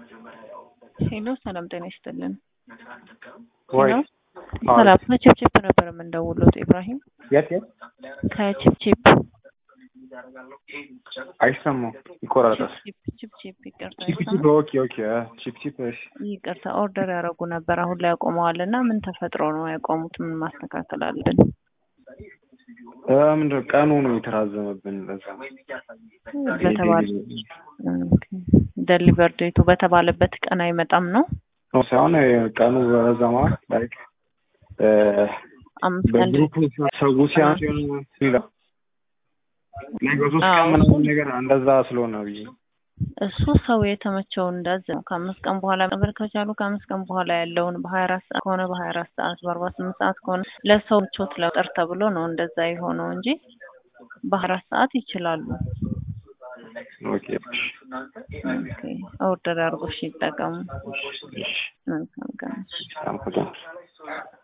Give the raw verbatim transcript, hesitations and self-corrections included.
ሄሎ ሰላም ጤና ይስጥልን። ወይ ሄሎ ሰላም ከቺፕቺፕ ነበር የምንደውለው ኢብራሂም የት የት ከቺፕቺፕ አይሰማም ይቆራረጣል። ቺፕቺፕ ይቅርታ ቺፕቺፕ ኦኬ ኦኬ ቺፕቺፕ እሺ ይቅርታ ኦርደር ያደረጉ ነበር አሁን ላይ ያቆመዋልና ምን ተፈጥሮ ነው ያቆሙት? ምን ማስተካከል አለብን? ምንድነው ቀኑ ነው የተራዘመብን ለዛ በተባለ ዴሊቨር ዴቱ በተባለበት ቀን አይመጣም ነው ነው ሳይሆን ቀኑ ረዘማ ላይክ አምስት ቀን በግሩፕ ሰው ሲያንስ ይላል ለጎስ ከመናምን ነገር እንደዛ ስለሆነ ብዬ እሱ ሰው የተመቸው እንደዛ ነው። ከአምስት ቀን በኋላ ነበር ከቻሉ ከአምስት ቀን በኋላ ያለውን በ24 ሰዓት ከሆነ በ24 ሰዓት በ48 ሰዓት ከሆነ ለሰው ቾት ለጠር ተብሎ ነው እንደዛ ይሆነው እንጂ በ24 ሰዓት ይችላሉ። ኦኬ ኦኬ ኦርደር አድርጎ ይጠቀሙ።